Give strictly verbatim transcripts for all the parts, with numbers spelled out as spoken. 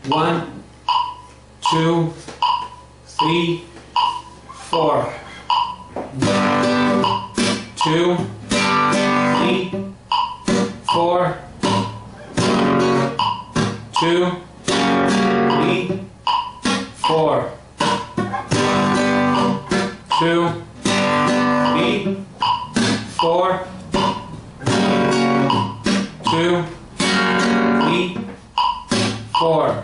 One, two, three, four. Two, three, four. Two, three, four. Two, three, four. Two, three, four.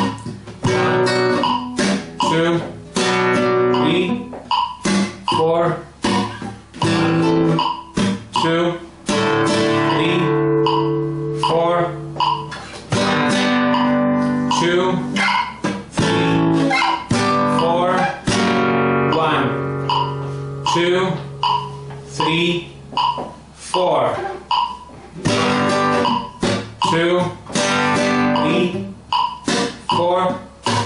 Two, three, four. Two, three, four. Two, three, four. One, two, three, four. Two, three, four.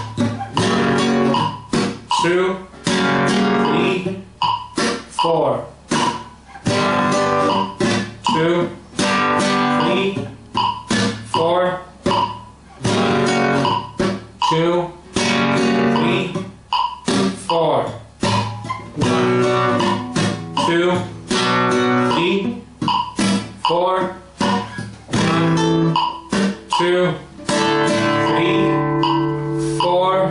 Two, three, four. Two, three, four. Two, three, four. Two, three, four. Two, three, four.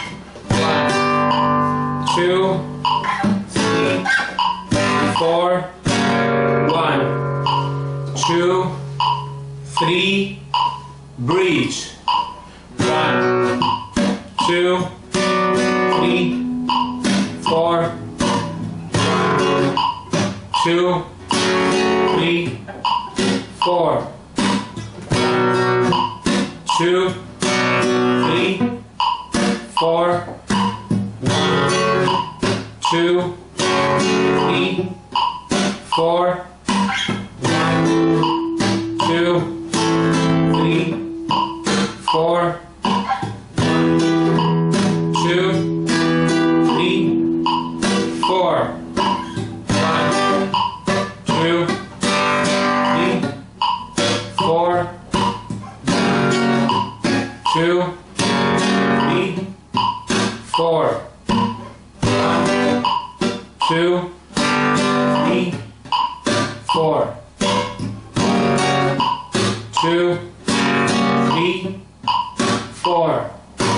Two, three, four. One, two, three, bridge. One, two, three, four. Two, three, four. Two, three, four. Two, three, four. Two, three, four. Two, three, four. Two, three, four. Two, three, four. Two, three, four. Two, three, four.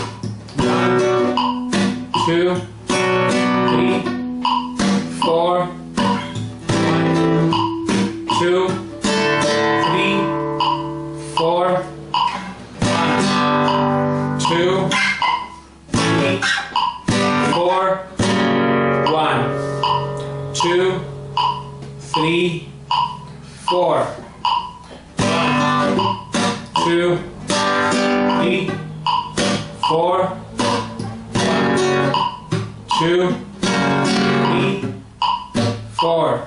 Two, three, four. Two, three, four. Two, three, four. One, two, three, four. Two, three, four. Two, three, four.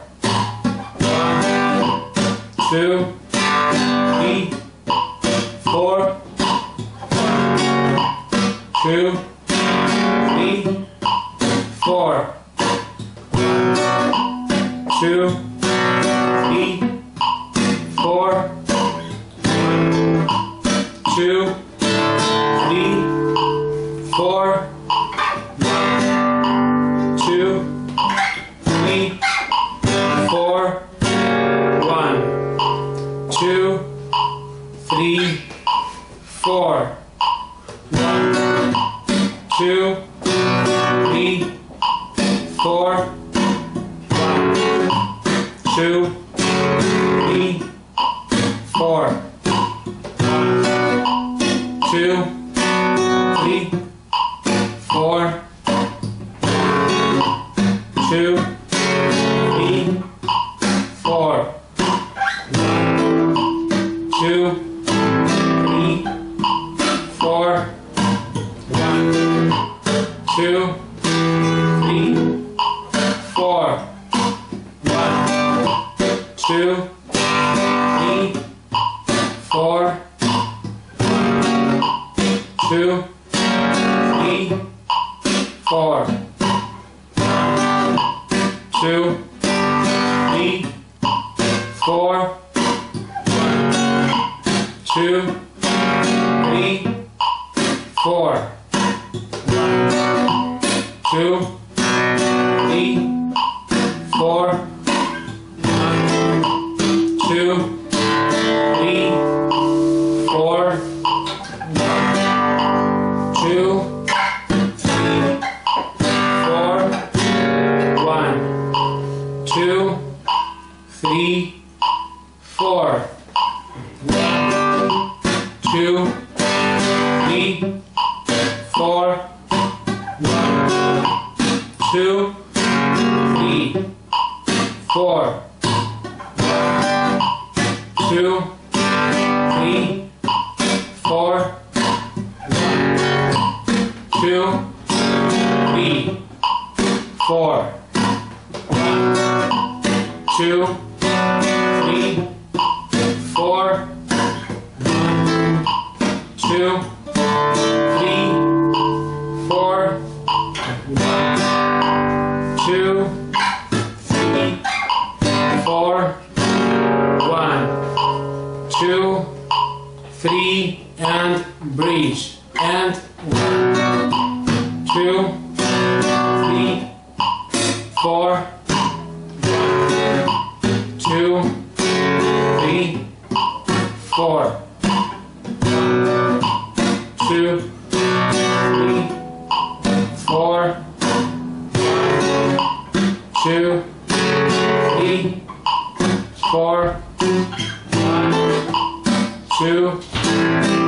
Two, three, four. Two, three, four. Two, three, four. Two, three, four. Two, three, four. One, two, three, four. One, two, three, four. Two, three, four. Two, three, four. Two, three, four. Two, three, four. Two, three, four. Two, three, four. Two, three, four. Two, three, four. Two, three, four. One, two, three, four. One, two, three, four. One, two, three, four. One, two, three, four. Two, three, four. One, two, three, four. Two, three, four. Two, three, four. Two, three, four. Two, three, four. Two, three, four. One, two, three, and bridge. And one, two, three, four. Two, three, four. Two, three, four. Two, three, four. One, two.